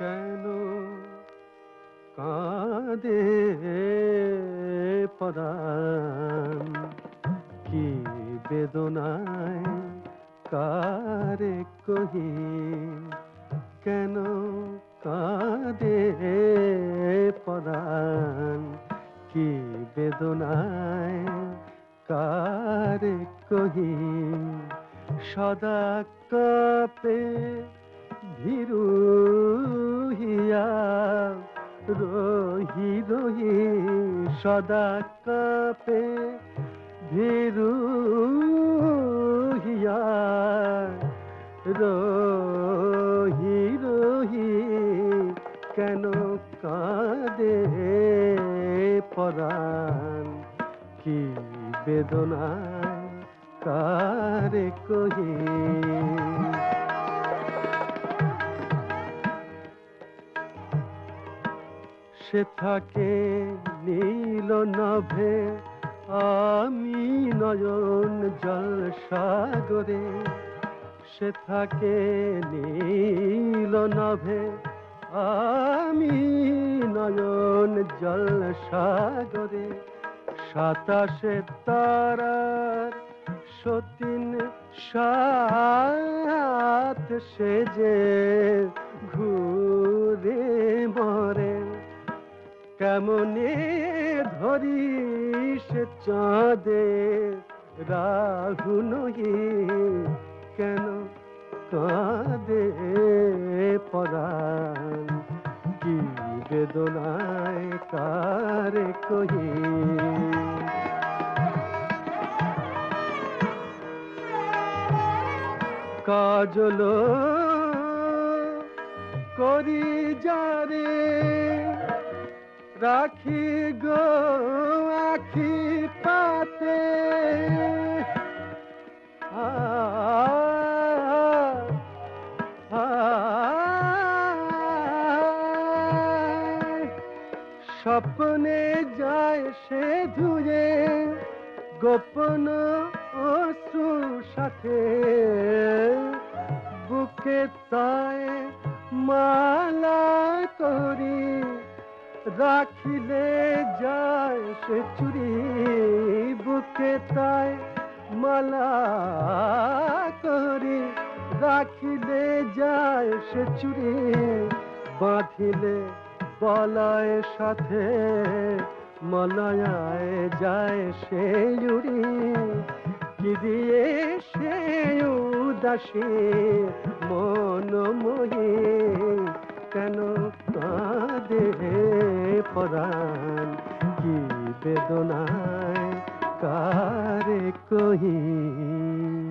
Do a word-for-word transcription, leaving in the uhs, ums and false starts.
কেন কাঁদে পরাণ কি বেদনায় কারে কহি কেন কাঁদে পরাণ কি বেদনায় কারে কহি সদা কাঁপে ভীরু হিয়া রহি রহি সদা কাঁপে ভীরু হিয়া রহি রহি কেন কাঁদে পরাণ কি বেদনায় কারে কহি সে থাকে নীল নভে আমি নয়ন জল সাগরে সে থাকে নীল নভে আমি নয়ন জল সাগরে সাতাশে তারার সতীন সাত সেজে ঘুরে মরে কেমনে ধরি সে চাঁদে রাহু নহি কেন কাঁদে পরাণ কি বেদনায় কারে কহি কাজল করি যারে রাখি গো আখি পাতে আ স্বপ্নে যায় সে ধুয়ে গোপন অশ্রু সাথে বুকে তাই মালা করি রাখিলে যায় সে চুরি বুকে তাই মালা করি রাখিলে যায় সে চুরি বাঁধিলে বলয় সাথে মলয়ায় যায় সে উড়ি কি দিয়ে সে উদাসী মন মোহে কেন কাঁদে পরাণ কি বেদনায় কারে কহি।